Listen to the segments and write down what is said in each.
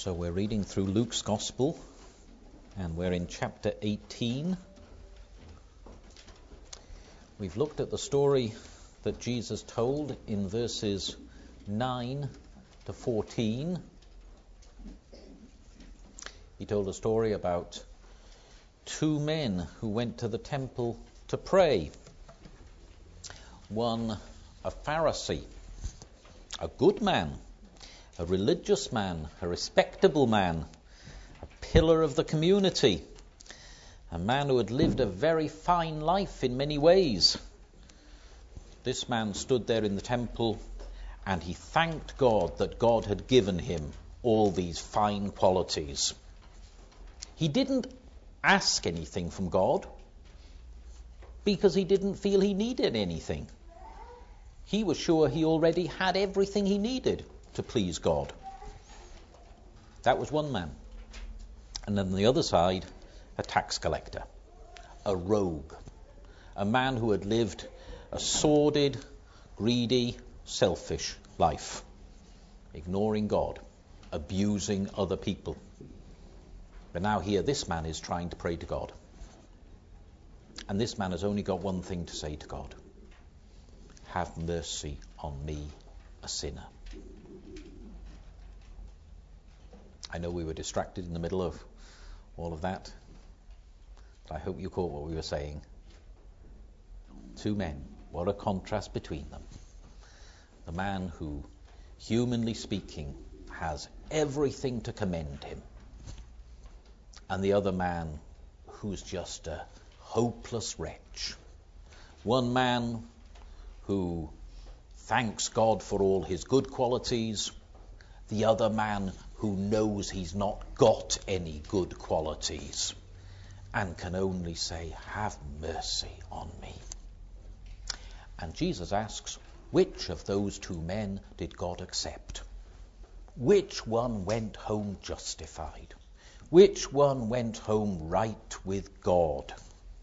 So we're reading through Luke's Gospel, and we're in chapter 18. We've looked at the story that Jesus told in verses 9 to 14. He told a story about two men who went to the temple to pray. One, a Pharisee, a good man, a religious man, a respectable man, a pillar of the community, a man who had lived a very fine life in many ways. This man stood there in the temple and he thanked God that God had given him all these fine qualities. He didn't ask anything from God because he didn't feel he needed anything. He was sure he already had everything he needed to please God. That was one man. And then on the other side, a tax collector, a rogue, a man who had lived a sordid, greedy, selfish life, ignoring God, abusing other people. But now here, this man is trying to pray to God. And this man has only got one thing to say to God: have mercy on me, a sinner. I know we were distracted in the middle of all of that, but I hope you caught what we were saying. Two men, what a contrast between them. The man who, humanly speaking, has everything to commend him, and the other man who's just a hopeless wretch. One man who thanks God for all his good qualities, the other man who knows he's not got any good qualities and can only say, have mercy on me. And Jesus asks, which of those two men did God accept? Which one went home justified? Which one went home right with God?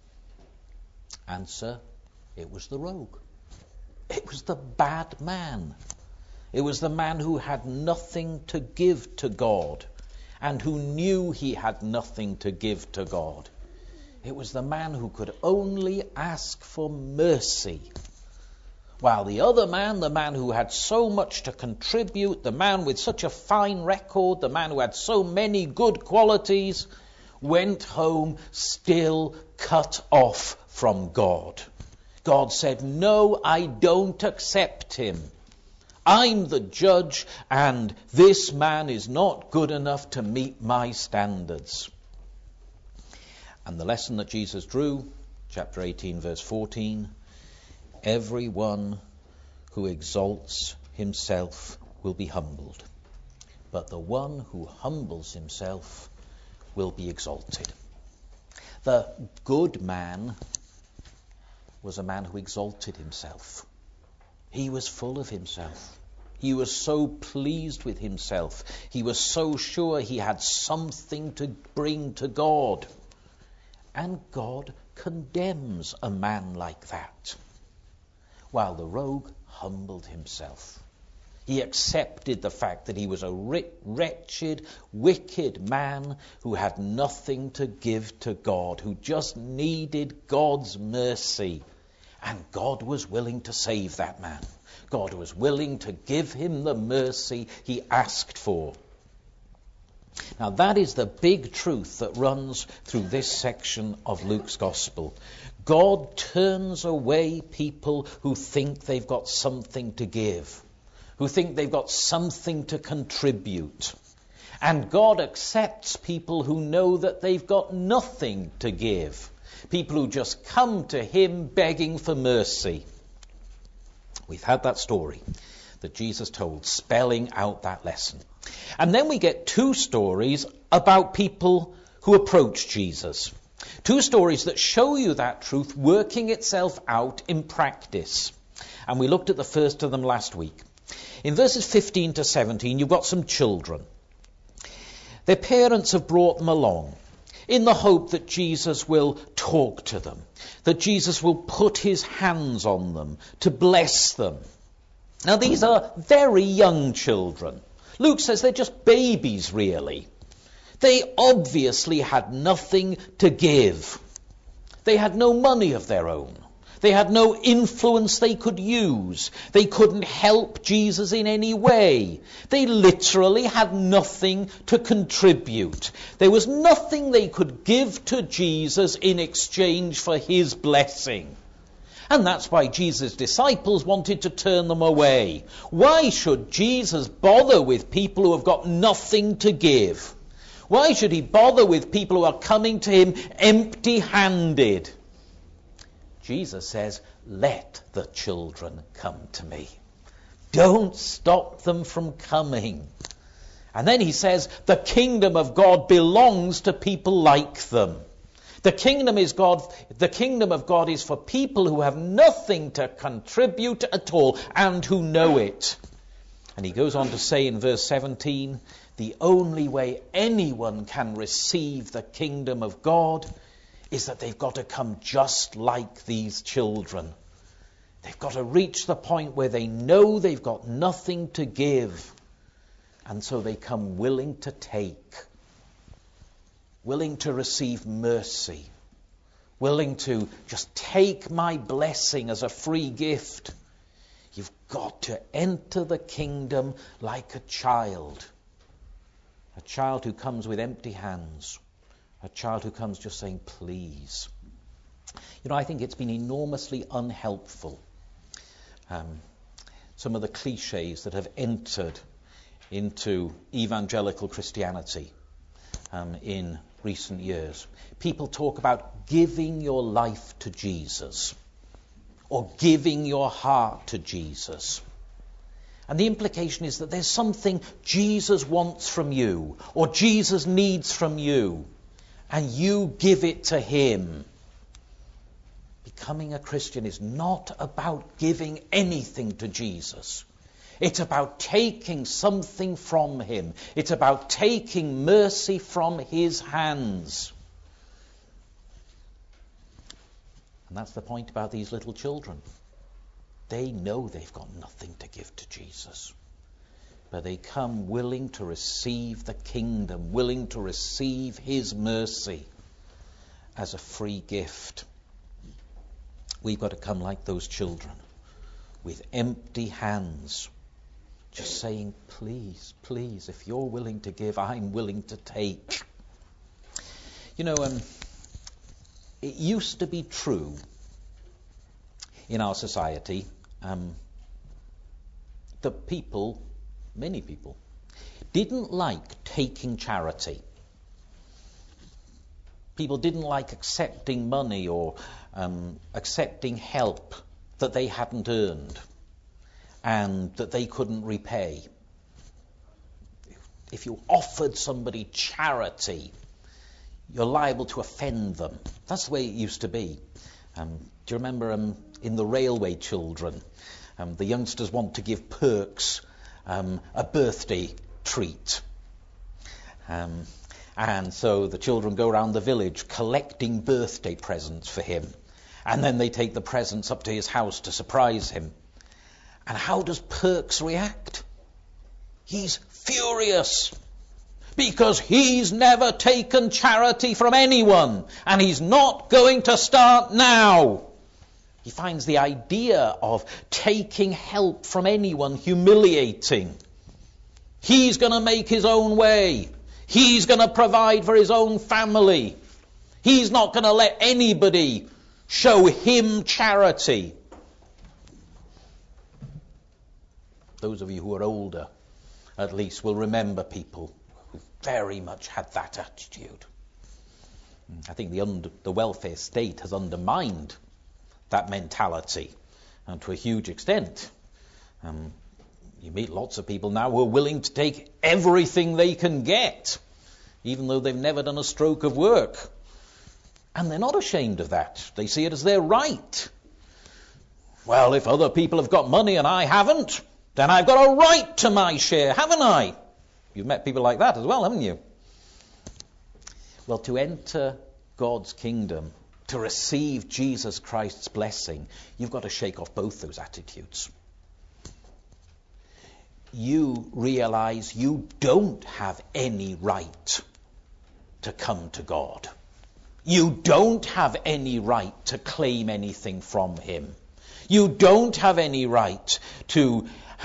Answer, it was the rogue. It was the bad man. It was the man who had nothing to give to God and who knew he had nothing to give to God. It was the man who could only ask for mercy. While the other man, the man who had so much to contribute, the man with such a fine record, the man who had so many good qualities, went home still cut off from God. God said, no, I don't accept him. I'm the judge, and this man is not good enough to meet my standards. And the lesson that Jesus drew, chapter 18, verse 14, everyone who exalts himself will be humbled, but the one who humbles himself will be exalted. The good man was a man who exalted himself. He was full of himself. He was so pleased with himself. He was so sure he had something to bring to God. And God condemns a man like that. While the rogue humbled himself. He accepted the fact that he was a wretched, wicked man who had nothing to give to God, who just needed God's mercy. And God was willing to save that man. God was willing to give him the mercy he asked for. Now that is the big truth that runs through this section of Luke's Gospel. God turns away people who think they've got something to give, who think they've got something to contribute. And God accepts people who know that they've got nothing to give, people who just come to him begging for mercy. We've had that story that Jesus told, spelling out that lesson. And then we get two stories about people who approach Jesus. Two stories that show you that truth working itself out in practice. And we looked at the first of them last week. In verses 15 to 17, you've got some children. Their parents have brought them along in the hope that Jesus will talk to them, that Jesus will put his hands on them to bless them. Now, these are very young children, Luke says they're just babies, really. They obviously had nothing to give. They had no money of their own. They had no influence they could use. They couldn't help Jesus in any way. They literally had nothing to contribute. There was nothing they could give to Jesus in exchange for his blessing. And that's why Jesus' disciples wanted to turn them away. Why should Jesus bother with people who have got nothing to give? Why should he bother with people who are coming to him empty-handed? Jesus says, let the children come to me. Don't stop them from coming. And then he says, the kingdom of God belongs to people like them. The kingdom of God is for people who have nothing to contribute at all and who know it. And he goes on to say in verse 17, the only way anyone can receive the kingdom of God is that they've got to come just like these children. They've got to reach the point where they know they've got nothing to give. And so they come willing to take, willing to receive mercy, willing to just take my blessing as a free gift. You've got to enter the kingdom like a child who comes with empty hands. A child who comes just saying, please. I think it's been enormously unhelpful. Some of the cliches that have entered into evangelical Christianity in recent years. People talk about giving your life to Jesus or giving your heart to Jesus. And the implication is that there's something Jesus wants from you or Jesus needs from you. And you give it to him. Becoming a Christian is not about giving anything to Jesus. It's about taking something from him. It's about taking mercy from his hands. And that's the point about these little children. They know they've got nothing to give to Jesus. But they come willing to receive the kingdom, willing to receive his mercy as a free gift. We've got to come like those children, with empty hands, just saying, please, please, if you're willing to give, I'm willing to take. It used to be true in our society that many people, didn't like taking charity. People didn't like accepting money or accepting help that they hadn't earned and that they couldn't repay. If you offered somebody charity, you're liable to offend them. That's the way it used to be. Do you remember in The Railway Children, the youngsters want to give Perks a birthday treat. And so the children go around the village collecting birthday presents for him. And then they take the presents up to his house to surprise him. And how does Perks react? He's furious. Because he's never taken charity from anyone. And he's not going to start now. He finds the idea of taking help from anyone humiliating. He's going to make his own way. He's going to provide for his own family. He's not going to let anybody show him charity. Those of you who are older, at least, will remember people who very much had that attitude. I think the welfare state has undermined that mentality, and to a huge extent. You meet lots of people now who are willing to take everything they can get, even though they've never done a stroke of work. And they're not ashamed of that. They see it as their right. Well, if other people have got money and I haven't, then I've got a right to my share, haven't I? You've met people like that as well, haven't you? Well, to enter God's kingdom, to receive Jesus Christ's blessing, you've got to shake off both those attitudes. you realize you don't have any right to come to God. You don't have any right to claim anything from him. You don't have any right to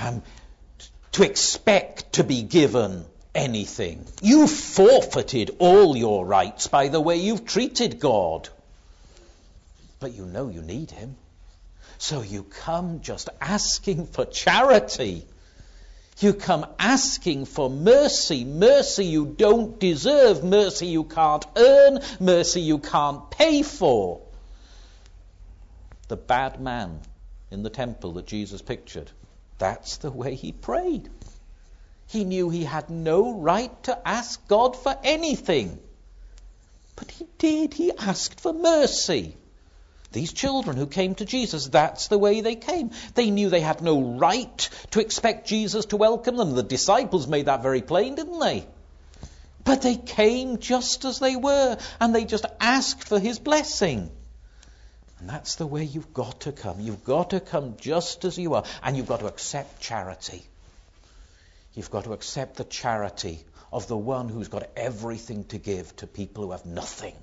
expect to be given anything. You forfeited all your rights by the way you've treated God. But you know you need him. So you come just asking for charity. You come asking for mercy. Mercy you don't deserve. Mercy you can't earn. Mercy you can't pay for. The bad man in the temple that Jesus pictured, that's the way he prayed. He knew he had no right to ask God for anything. But he did. He asked for mercy. These children who came to Jesus, that's the way they came. They knew they had no right to expect Jesus to welcome them. The disciples made that very plain, didn't they? But they came just as they were, and they just asked for his blessing. And that's the way you've got to come. You've got to come just as you are, and you've got to accept charity. You've got to accept the charity of the one who's got everything to give to people who have nothing.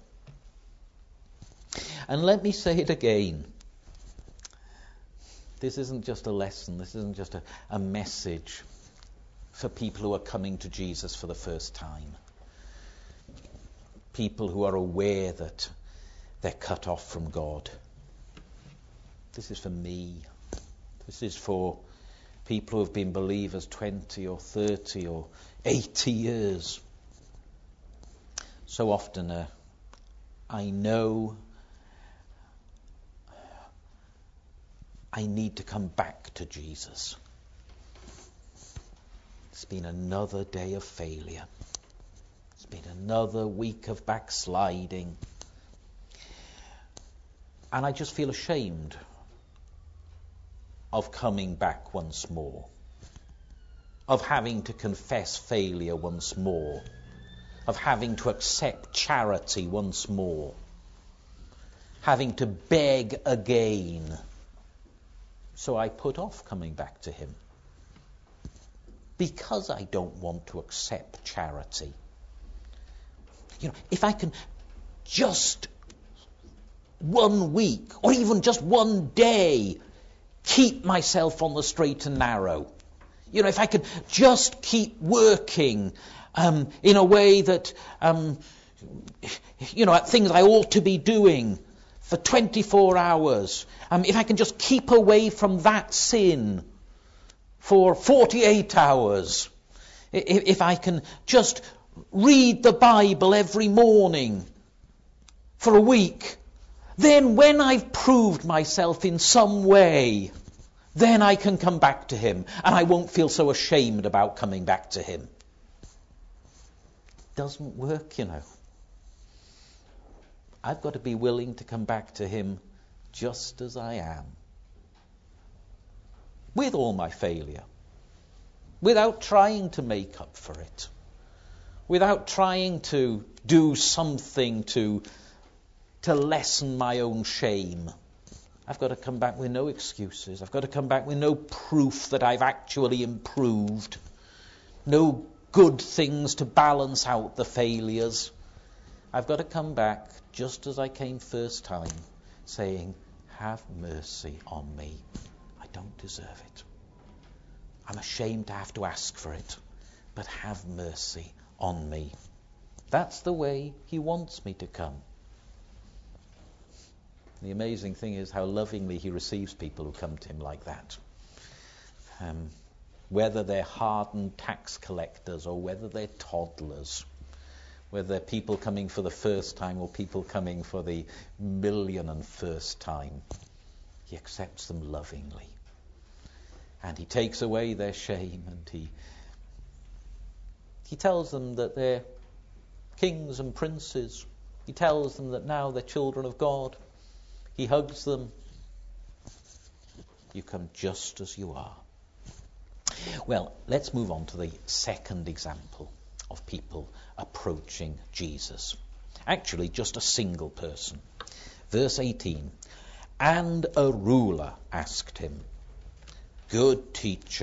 And let me say it again. This isn't just a lesson. This isn't just a message for people who are coming to Jesus for the first time. People who are aware that they're cut off from God. This is for me. This is for people who have been believers 20 or 30 or 80 years. So often I know I need to come back to Jesus. It's been another day of failure. It's been another week of backsliding. And I just feel ashamed of coming back once more, of having to confess failure once more, of having to accept charity once more, having to beg again. So I put off coming back to him because I don't want to accept charity. You know, if I can just 1 week or even just one day keep myself on the straight and narrow. You know, if I could just keep working in a way that, at things I ought to be doing for 24 hours. If I can just keep away from that sin for 48 hours. If I can just read the Bible every morning for a week. Then when I've proved myself in some way, then I can come back to him. And I won't feel so ashamed about coming back to him. It doesn't work, you know. I've got to be willing to come back to him just as I am. With all my failure. Without trying to make up for it. Without trying to do something to lessen my own shame. I've got to come back with no excuses. I've got to come back with no proof that I've actually improved. No good things to balance out the failures. I've got to come back just as I came first time, saying, have mercy on me. I don't deserve it. I'm ashamed to have to ask for it, but have mercy on me. That's the way he wants me to come. The amazing thing is how lovingly he receives people who come to him like that. Whether they're hardened tax collectors or whether they're toddlers, whether they're people coming for the first time or people coming for the 1,000,001st time, he accepts them lovingly. And he takes away their shame, and he tells them that they're kings and princes. He tells them that now they're children of God. He hugs them. You come just as you are. Well, let's move on to the second example of people approaching Jesus. Actually, just a single person. Verse 18. And a ruler asked him, Good teacher,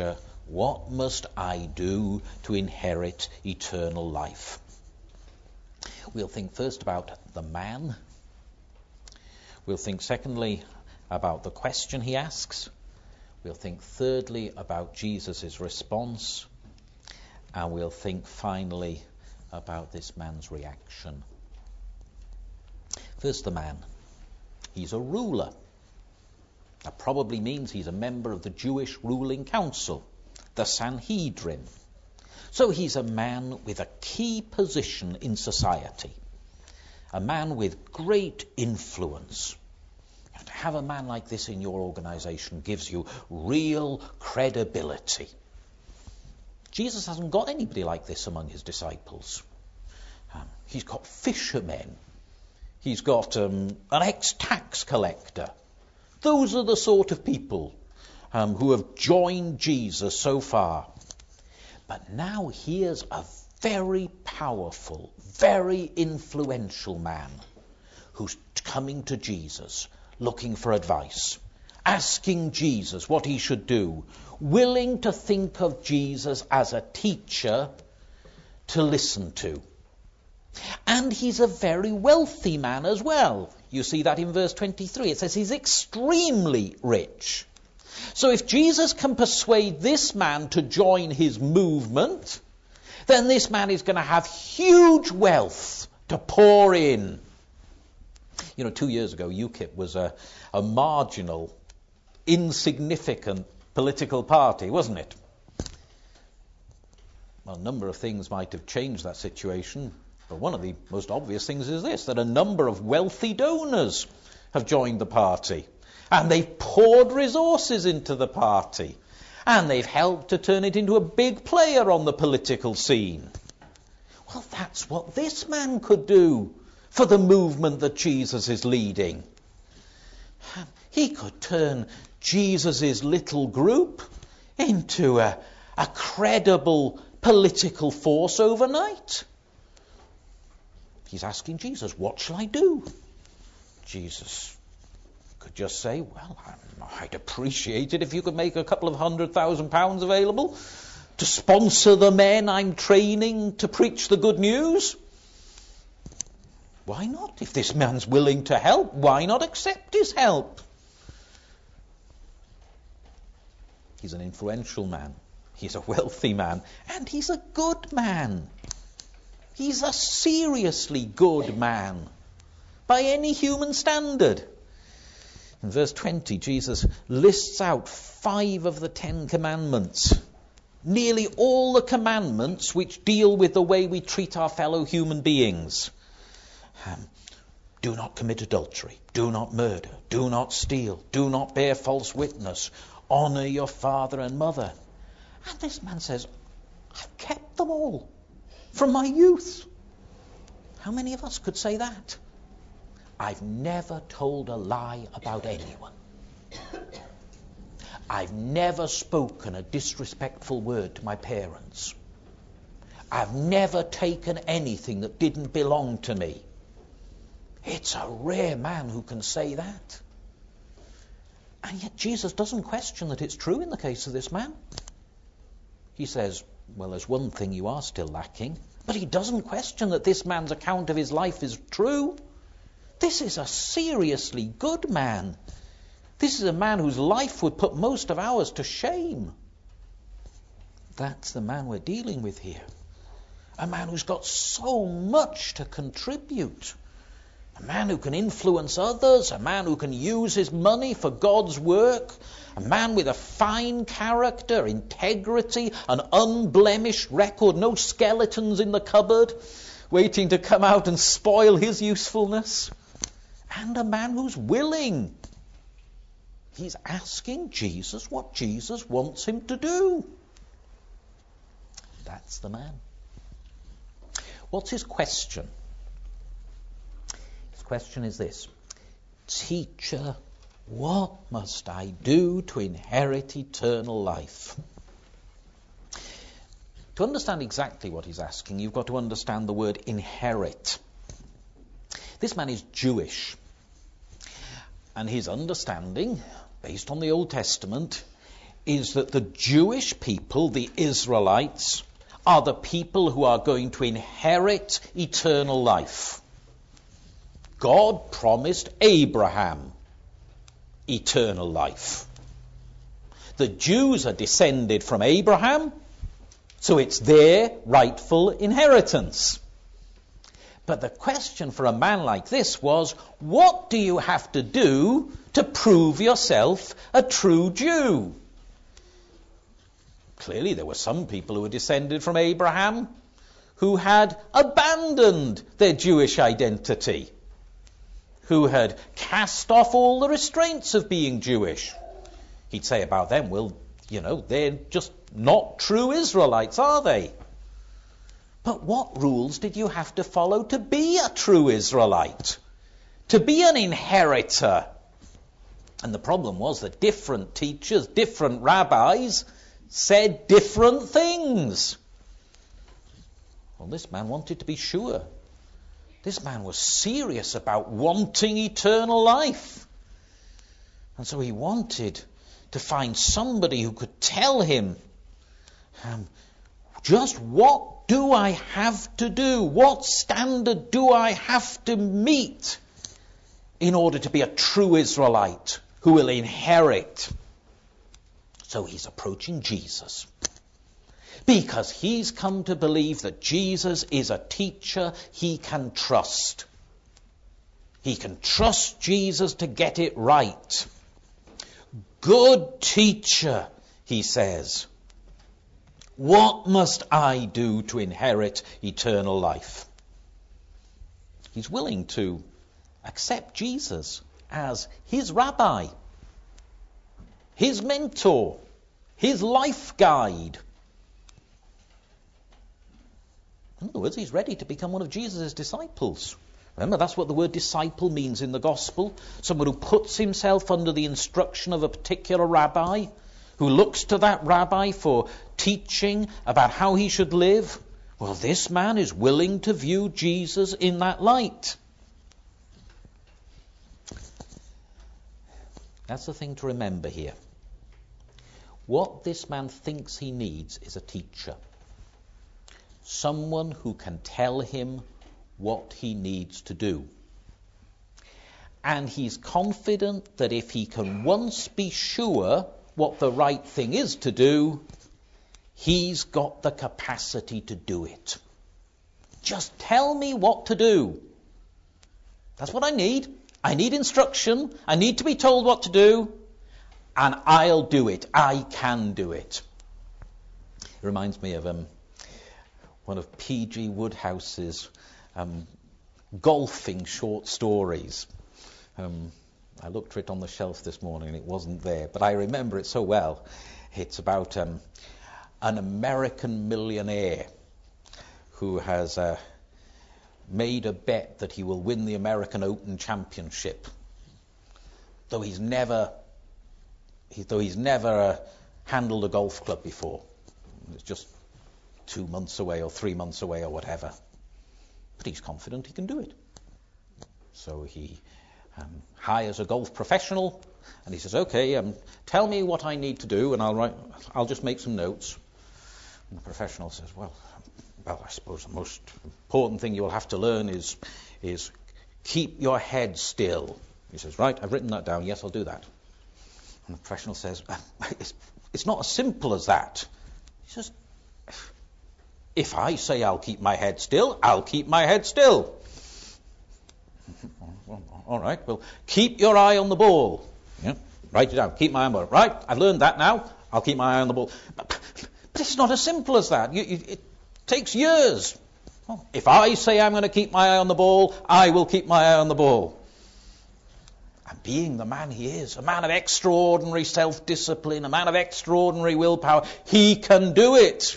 What must I do to inherit eternal life? We'll think first about the man. We'll think secondly about the question he asks. We'll think thirdly about Jesus' response. And we'll think finally about this man's reaction. First, the man. He's a ruler. That probably means he's a member of the Jewish ruling council, the Sanhedrin. So he's a man with a key position in society, a man with great influence. And to have a man like this in your organization gives you real credibility. Jesus hasn't got anybody like this among his disciples. He's got fishermen. He's got an ex-tax collector. Those are the sort of people who have joined Jesus so far. But now here's a very powerful, very influential man who's coming to Jesus, looking for advice, asking Jesus what he should do, willing to think of Jesus as a teacher to listen to. And he's a very wealthy man as well. You see that in verse 23. It says he's extremely rich. So if Jesus can persuade this man to join his movement, then this man is going to have huge wealth to pour in. 2 years ago, UKIP was a marginal, insignificant political party, wasn't it? Well, a number of things might have changed that situation. But one of the most obvious things is this, that a number of wealthy donors have joined the party. And they've poured resources into the party. And they've helped to turn it into a big player on the political scene. Well, that's what this man could do for the movement that Jesus is leading. He could turn Jesus' little group into a credible political force overnight. He's asking Jesus, what shall I do? Jesus could just say, well, I'd appreciate it if you could make a couple of £100,000 available to sponsor the men I'm training to preach the good news. Why not? If this man's willing to help, why not accept his help? He's an influential man. He's a wealthy man. And he's a good man. He's a seriously good man by any human standard. In verse 20, Jesus lists out 5 of the 10 commandments. Nearly all the commandments which deal with the way we treat our fellow human beings. Do not commit adultery. Do not murder. Do not steal. Do not bear false witness. Honor your father and mother. And this man says, I've kept them all from my youth. How many of us could say that? I've never told a lie about anyone. I've never spoken a disrespectful word to my parents. I've never taken anything that didn't belong to me. It's a rare man who can say that. And yet Jesus doesn't question that it's true in the case of this man. He says, well, there's one thing you are still lacking. But he doesn't question that this man's account of his life is true. This is a seriously good man. This is a man whose life would put most of ours to shame. That's the man we're dealing with here. A man who's got so much to contribute. A man who can influence others. A man who can use his money for God's work. A man with a fine character, integrity, an unblemished record. No skeletons in the cupboard waiting to come out and spoil his usefulness. And a man who's willing. He's asking Jesus what Jesus wants him to do. That's the man. What's his question? His question is this. Teacher, what must I do to inherit eternal life? To understand exactly what he's asking, you've got to understand the word inherit. This man is Jewish. And his understanding, based on the Old Testament, is that the Jewish people, the Israelites, are the people who are going to inherit eternal life. God promised Abraham eternal life. The Jews are descended from Abraham, so it's their rightful inheritance. But the question for a man like this was, what do you have to do to prove yourself a true Jew? Clearly there were some people who were descended from Abraham who had abandoned their Jewish identity, who had cast off all the restraints of being Jewish. He'd say about them, well, they're just not true Israelites, are they? But what rules did you have to follow to be a true Israelite? To be an inheritor? And the problem was that different teachers, different rabbis, said different things. Well, this man wanted to be sure. This man was serious about wanting eternal life. And so he wanted to find somebody who could tell him, just what do I have to do? What standard do I have to meet in order to be a true Israelite who will inherit? So he's approaching Jesus, because he's come to believe that Jesus is a teacher he can trust. He can trust Jesus to get it right. Good teacher, he says, what must I do to inherit eternal life? He's willing to accept Jesus as his rabbi, his mentor, his life guide. In other words, he's ready to become one of Jesus' disciples. Remember, that's what the word disciple means in the gospel. Someone who puts himself under the instruction of a particular rabbi, who looks to that rabbi for teaching about how he should live. Well, this man is willing to view Jesus in that light. That's the thing to remember here. What this man thinks he needs is a teacher. Someone who can tell him what he needs to do. And he's confident that if he can once be sure what the right thing is to do, he's got the capacity to do it. Just tell me what to do. That's what I need. I need instruction. I need to be told what to do. And I'll do it. I can do it. It reminds me of one of P.G. Woodhouse's golfing short stories. I looked for it on the shelf this morning and it wasn't there, but I remember it so well. It's about an American millionaire who has made a bet that he will win the American Open Championship, though he's never handled a golf club before. It's just 2 months away or 3 months away or whatever. But he's confident he can do it. So he hires a golf professional, and he says, okay, tell me what I need to do, and I'll just make some notes. And the professional says, well, I suppose the most important thing you'll have to learn is keep your head still. He says, right, I've written that down. Yes, I'll do that. And the professional says, it's not as simple as that. He says, if I say I'll keep my head still, I'll keep my head still. All right, well, keep your eye on the ball. Yeah, write it down. Keep my eye on the ball. Right, I've learned that now. I'll keep my eye on the ball. But it's not as simple as that. It takes years. Well, if I say I'm going to keep my eye on the ball, I will keep my eye on the ball. And being the man he is, a man of extraordinary self-discipline, a man of extraordinary willpower, he can do it.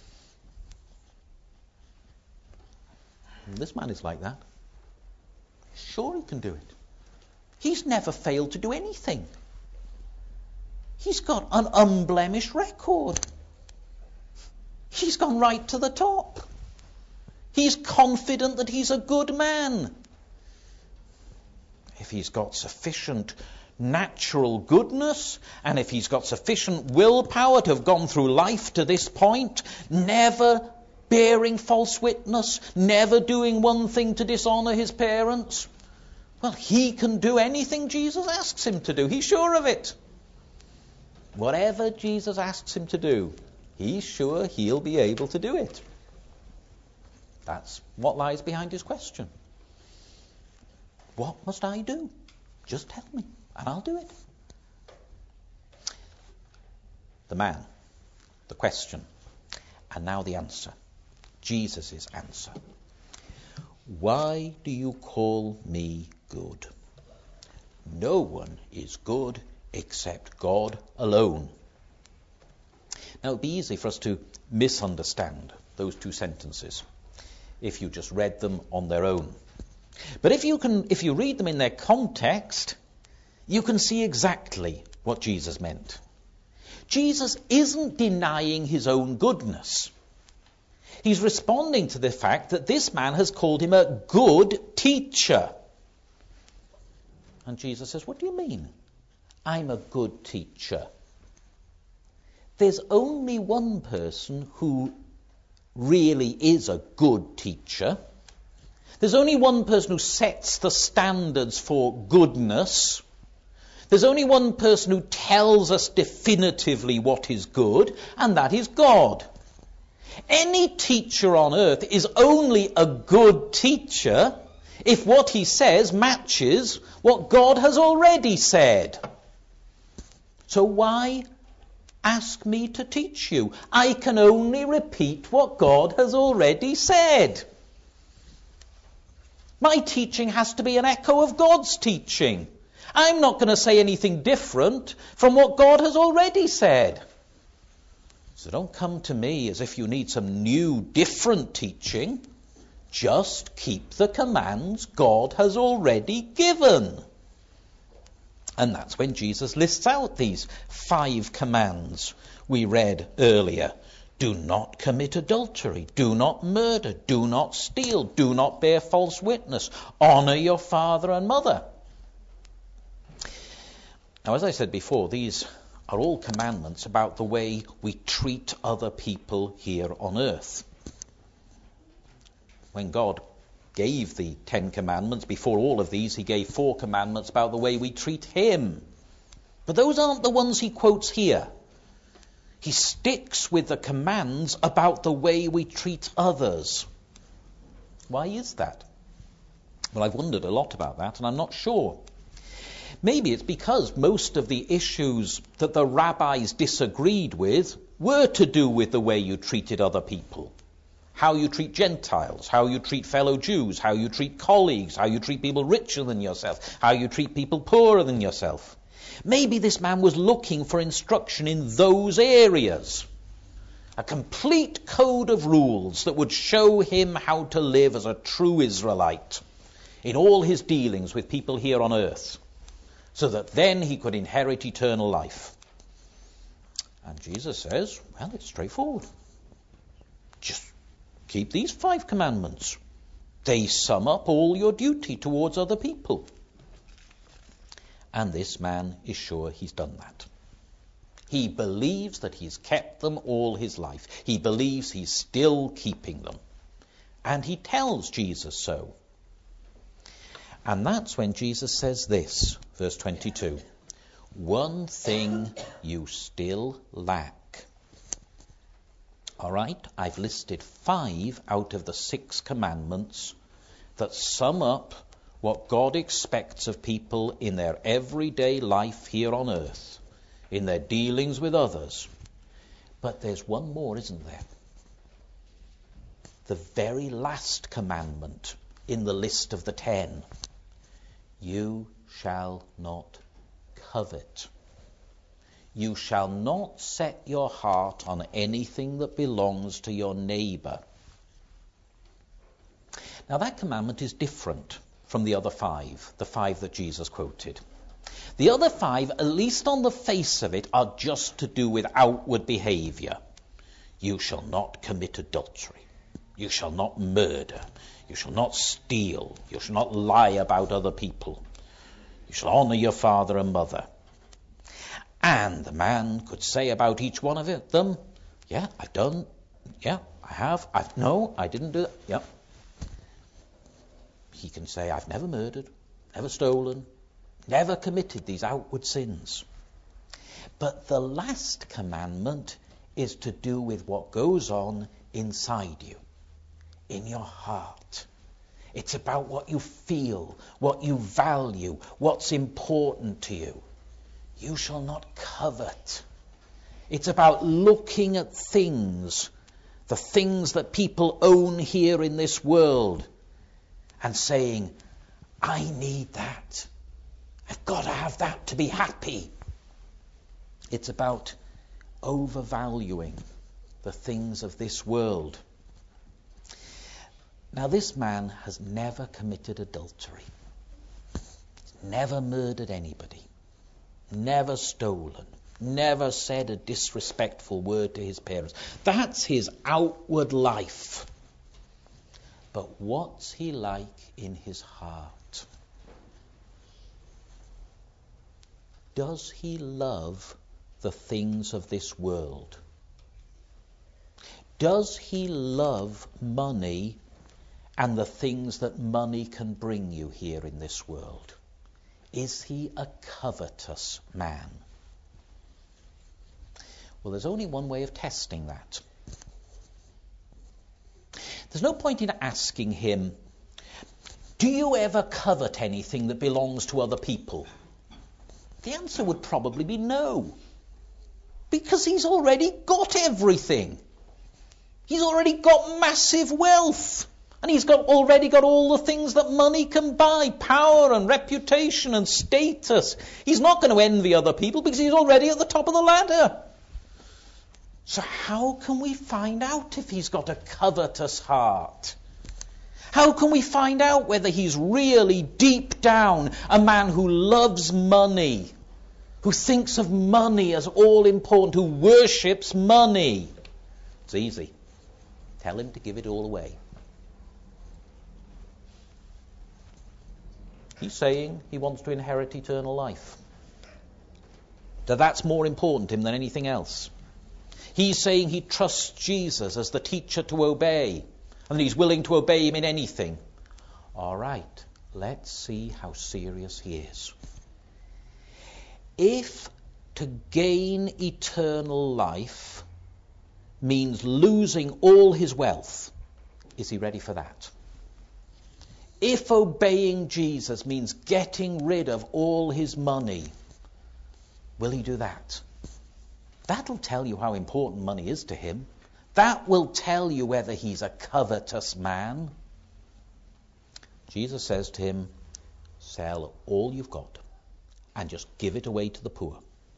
And this man is like that. Sure he can do it. He's never failed to do anything. He's got an unblemished record. He's gone right to the top. He's confident that he's a good man. If he's got sufficient natural goodness, and if he's got sufficient willpower to have gone through life to this point, never bearing false witness, never doing one thing to dishonor his parents, well, he can do anything Jesus asks him to do. He's sure of it. Whatever Jesus asks him to do, he's sure he'll be able to do it. That's what lies behind his question. What must I do? Just tell me, and I'll do it. The man, the question, and now the answer. Jesus' answer. Why do you call me good? No one is good except God alone. Now, it would be easy for us to misunderstand those two sentences if you just read them on their own. But if you read them in their context, you can see exactly what Jesus meant. Jesus isn't denying his own goodness. He's responding to the fact that this man has called him a good teacher. And Jesus says, what do you mean? I'm a good teacher. There's only one person who really is a good teacher. There's only one person who sets the standards for goodness. There's only one person who tells us definitively what is good, and that is God. Any teacher on earth is only a good teacher if what he says matches what God has already said. So why ask me to teach you? I can only repeat what God has already said. My teaching has to be an echo of God's teaching. I'm not going to say anything different from what God has already said. So don't come to me as if you need some new, different teaching. Just keep the commands God has already given. And that's when Jesus lists out these 5 commands we read earlier. Do not commit adultery. Do not murder. Do not steal. Do not bear false witness. Honor your father and mother. Now, as I said before, these are all commandments about the way we treat other people here on earth. When God gave the 10 commandments, before all of these, he gave 4 commandments about the way we treat him. But those aren't the ones he quotes here. He sticks with the commands about the way we treat others. Why is that? Well, I've wondered a lot about that, and I'm not sure. Maybe it's because most of the issues that the rabbis disagreed with were to do with the way you treated other people. How you treat Gentiles, how you treat fellow Jews, how you treat colleagues, how you treat people richer than yourself, how you treat people poorer than yourself. Maybe this man was looking for instruction in those areas. A complete code of rules that would show him how to live as a true Israelite in all his dealings with people here on earth, so that then he could inherit eternal life. And Jesus says, well, it's straightforward. Just keep these 5 commandments. They sum up all your duty towards other people. And this man is sure he's done that. He believes that he's kept them all his life. He believes he's still keeping them. And he tells Jesus so. And that's when Jesus says this, verse 22. One thing you still lack. All right, I've listed 5 out of the 6 commandments that sum up what God expects of people in their everyday life here on earth, in their dealings with others. But there's one more, isn't there? The very last commandment in the list of the 10. You shall not covet. You shall not set your heart on anything that belongs to your neighbor. Now that commandment is different from the other 5, the 5 that Jesus quoted. The other 5, at least on the face of it, are just to do with outward behavior. You shall not commit adultery. You shall not murder. You shall not steal. You shall not lie about other people. You shall honor your father and mother. And the man could say about each one of them, yeah, I've done, yeah, I have, no, I didn't do that, yeah. He can say, I've never murdered, never stolen, never committed these outward sins. But the last commandment is to do with what goes on inside you, in your heart. It's about what you feel, what you value, what's important to you. You shall not covet. It's about looking at things, the things that people own here in this world, and saying, I need that. I've got to have that to be happy. It's about overvaluing the things of this world. Now, this man has never committed adultery, never murdered anybody, never stolen, never said a disrespectful word to his parents. That's his outward life. But what's he like in his heart? Does he love the things of this world? Does he love money and the things that money can bring you here in this world? Is he a covetous man? Well, there's only one way of testing that. There's no point in asking him, do you ever covet anything that belongs to other people? The answer would probably be no. Because he's already got everything. He's already got massive wealth. And he's already got all the things that money can buy, power and reputation and status. He's not going to envy other people because he's already at the top of the ladder. So how can we find out if he's got a covetous heart? How can we find out whether he's really deep down a man who loves money, who thinks of money as all important, who worships money? It's easy. Tell him to give it all away. He's saying he wants to inherit eternal life. So that's more important to him than anything else. He's saying he trusts Jesus as the teacher to obey, and that he's willing to obey him in anything. All right, let's see how serious he is. If to gain eternal life means losing all his wealth, is he ready for that? If obeying Jesus means getting rid of all his money, will he do that? That'll tell you how important money is to him. That will tell you whether he's a covetous man. Jesus says to him, sell all you've got and just give it away to the poor.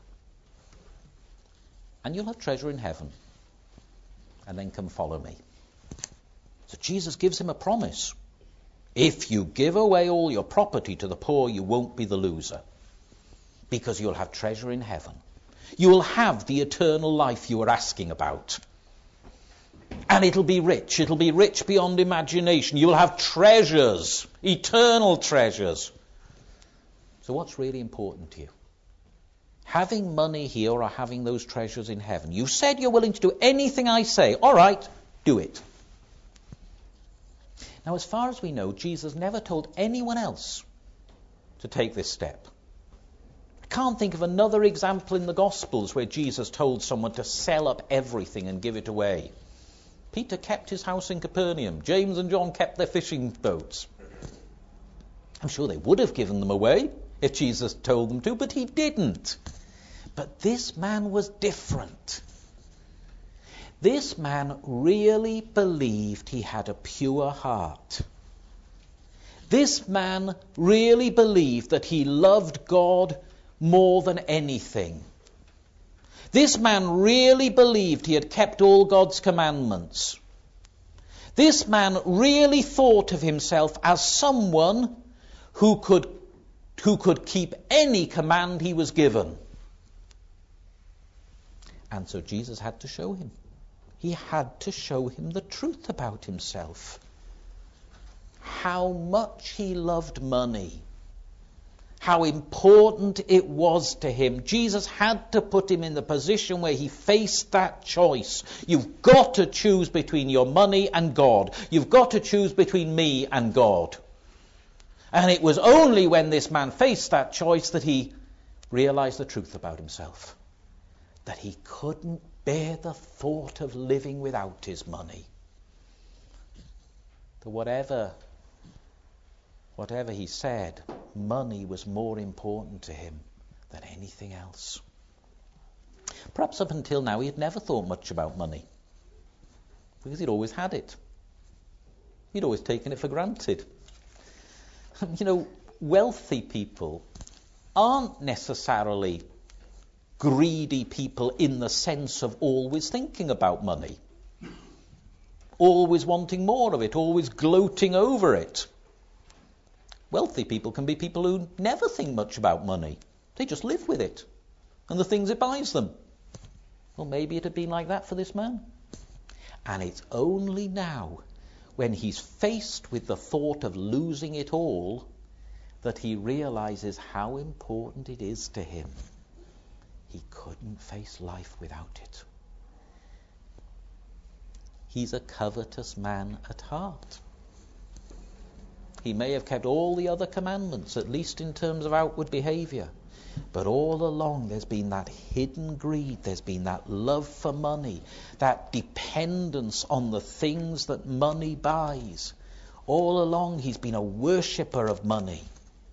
And you'll have treasure in heaven. And then come follow me. So Jesus gives him a promise. If you give away all your property to the poor, you won't be the loser. Because you'll have treasure in heaven. You will have the eternal life you were asking about. And it'll be rich. It'll be rich beyond imagination. You'll have treasures, eternal treasures. So what's really important to you? Having money here or having those treasures in heaven? You said you're willing to do anything I say. All right, do it. Now, as far as we know, Jesus never told anyone else to take this step. I can't think of another example in the Gospels where Jesus told someone to sell up everything and give it away. Peter kept his house in Capernaum. James and John kept their fishing boats. I'm sure they would have given them away if Jesus told them to, but he didn't. But this man was different. This man really believed he had a pure heart. This man really believed that he loved God more than anything. This man really believed he had kept all God's commandments. This man really thought of himself as someone who could keep any command he was given. And so Jesus had to show him. He had to show him the truth about himself. How much he loved money. how important it was to him. Jesus had to put him in the position where he faced that choice. You've got to choose between your money and God. You've got to choose between me and God. And it was only when this man faced that choice that he realized the truth about himself. That he couldn't bear the thought of living without his money. That whatever he said, money was more important to him than anything else. Perhaps up until now he had never thought much about money, because he'd always had it. He'd always taken it for granted. You know, wealthy people aren't necessarily greedy people in the sense of always thinking about money, always wanting more of it, always gloating over it. Wealthy people can be people who never think much about money. They just live with it and the things it buys them. Well, maybe it had been like that for this man. And it's only now, when he's faced with the thought of losing it all, that he realizes how important it is to him. He couldn't face life without it. He's a covetous man at heart. He may have kept all the other commandments, at least in terms of outward behavior. But all along there's been that hidden greed, there's been that love for money, that dependence on the things that money buys. All along he's been a worshipper of money.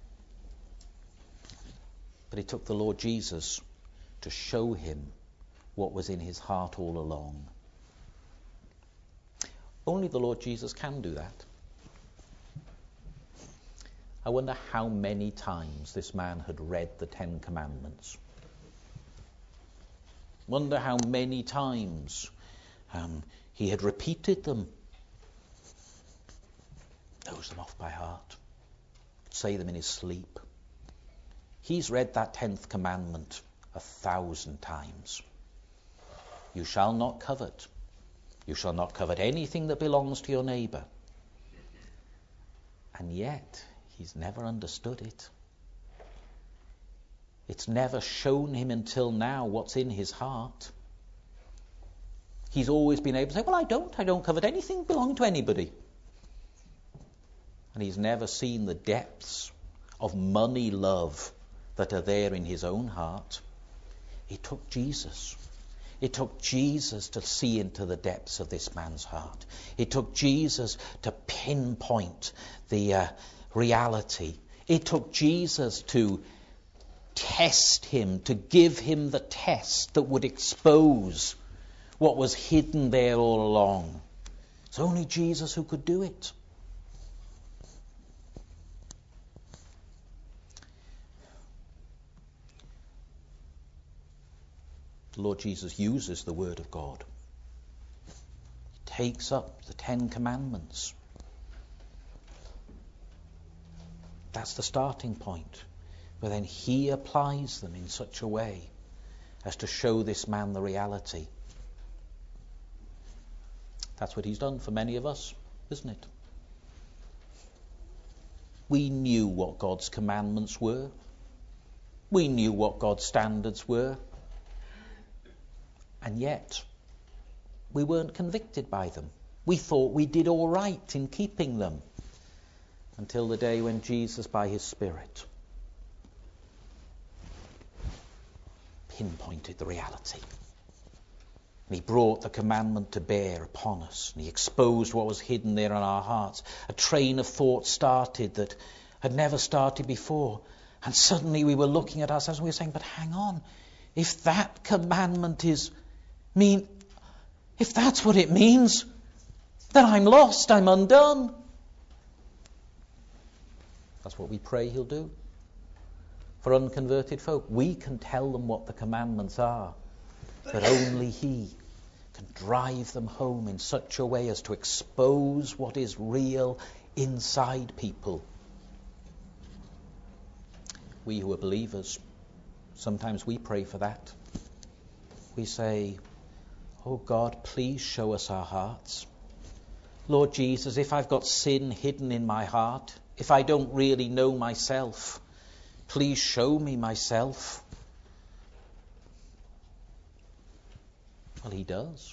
But it took the Lord Jesus to show him what was in his heart all along. Only the Lord Jesus can do that. I wonder how many times this man had read the 10 Commandments. Wonder how many times he had repeated them. Knows them off by heart. Say them in his sleep. He's read that 10th commandment 1,000 times. You shall not covet. You shall not covet anything that belongs to your neighbour. And yet, he's never understood it. It's never shown him until now what's in his heart. He's always been able to say, well, I don't covet anything belonging to anybody. And he's never seen the depths of money love that are there in his own heart. It took Jesus. It took Jesus to see into the depths of this man's heart. It took Jesus to pinpoint the reality. It took Jesus to test him, to give him the test that would expose what was hidden there all along. It's only Jesus who could do it. The Lord Jesus uses the Word of God. He takes up the 10 Commandments. That's the starting point. But then he applies them in such a way as to show this man the reality. That's what he's done for many of us, isn't it? We knew what God's commandments were. We knew what God's standards were. And yet, we weren't convicted by them. We thought we did all right in keeping them. Until the day when Jesus, by his Spirit, pinpointed the reality. And he brought the commandment to bear upon us. And he exposed what was hidden there in our hearts. A train of thought started that had never started before. And suddenly we were looking at ourselves and we were saying, but hang on. If that commandment if that's what it means, then I'm lost, I'm undone. That's what we pray he'll do. For unconverted folk, we can tell them what the commandments are, but only he can drive them home in such a way as to expose what is real inside people. We who are believers, sometimes we pray for that. We say, oh God, please show us our hearts. Lord Jesus, if I've got sin hidden in my heart, if I don't really know myself, Please show me myself. Well, he does.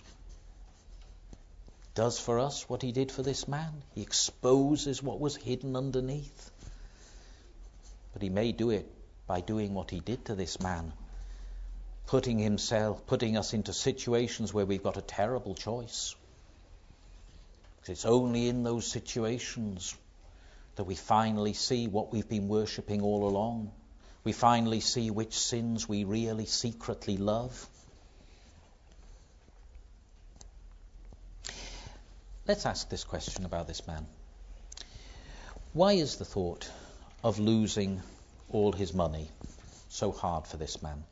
Does for us what he did for this man. He exposes what was hidden underneath. But he may do it by doing what he did to this man, putting us into situations where we've got a terrible choice. Because it's only in those situations that we finally see what we've been worshipping all along. We finally see which sins we really secretly love. Let's ask this question about this man. Why is the thought of losing all his money so hard for this man?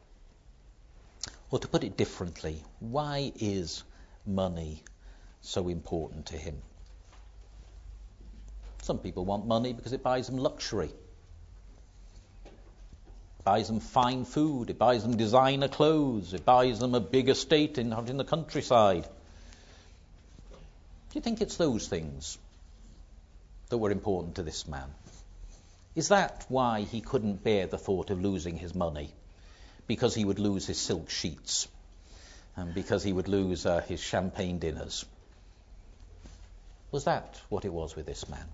Or to put it differently, why is money so important to him? Some people want money because it buys them luxury. It buys them fine food. It buys them designer clothes. It buys them a big estate out in the countryside. Do you think it's those things that were important to this man? Is that why he couldn't bear the thought of losing his money? Because he would lose his silk sheets, and because he would lose his champagne dinners? Was that what it was with this man?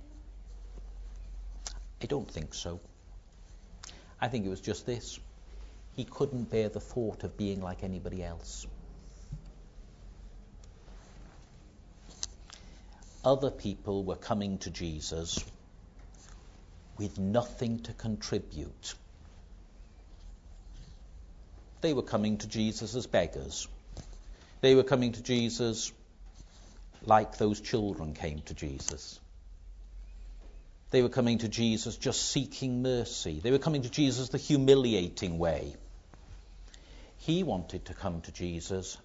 I don't think so. I think it was just this. He couldn't bear the thought of being like anybody else. Other people were coming to Jesus with nothing to contribute. They were coming to Jesus as beggars. They were coming to Jesus like those children came to Jesus. They were coming to Jesus just seeking mercy. They were coming to Jesus the humiliating way. He wanted to come to Jesus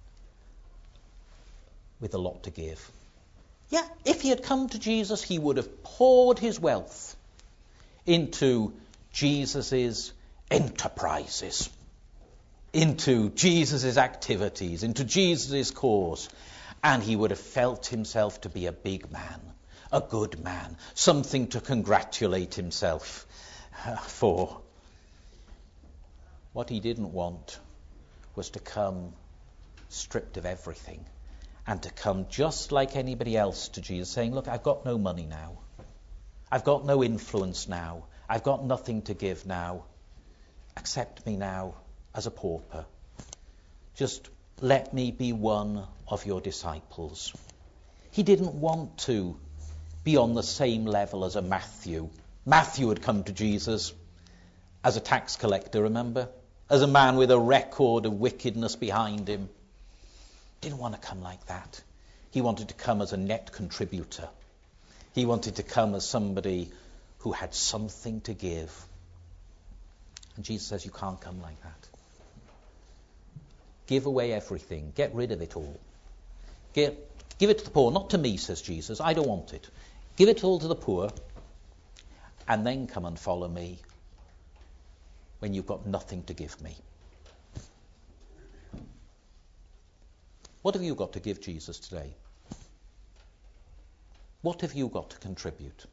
with a lot to give. Yeah, if he had come to Jesus, he would have poured his wealth into Jesus' enterprises, into Jesus' activities, into Jesus' cause, and he would have felt himself to be a big man, a good man, something to congratulate himself for. What he didn't want was to come stripped of everything, and to come just like anybody else to Jesus, saying, look, I've got no money now. I've got no influence now. I've got nothing to give now. Accept me now as a pauper. Just let me be one of your disciples. He didn't want to be on the same level as a Matthew. Matthew had come to Jesus as a tax collector, remember? As a man with a record of wickedness behind him. Didn't want to come like that. He wanted to come as a net contributor. He wanted to come as somebody who had something to give. And Jesus says, you can't come like that. Give away everything. Get rid of it all. Give it to the poor. Not to me, says Jesus. I don't want it. Give it all to the poor. And then come and follow me when you've got nothing to give me. What have you got to give Jesus today? What have you got to contribute?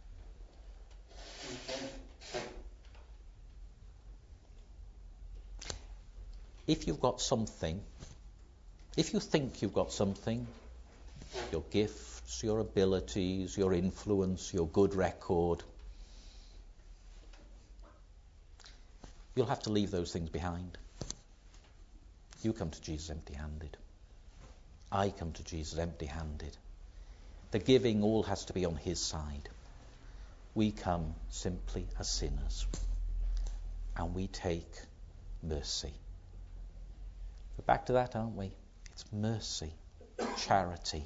If you've got something, if you think you've got something, your gifts, your abilities, your influence, your good record, you'll have to leave those things behind. You come to Jesus empty-handed. I come to Jesus empty-handed. The giving all has to be on his side. We come simply as sinners, and we take mercy. We're back to that, aren't we? It's mercy, charity.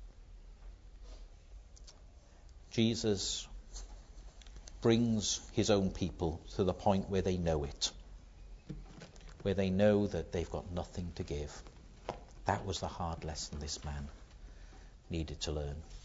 Jesus brings his own people to the point where they know it, where they know that they've got nothing to give. That was the hard lesson this man needed to learn.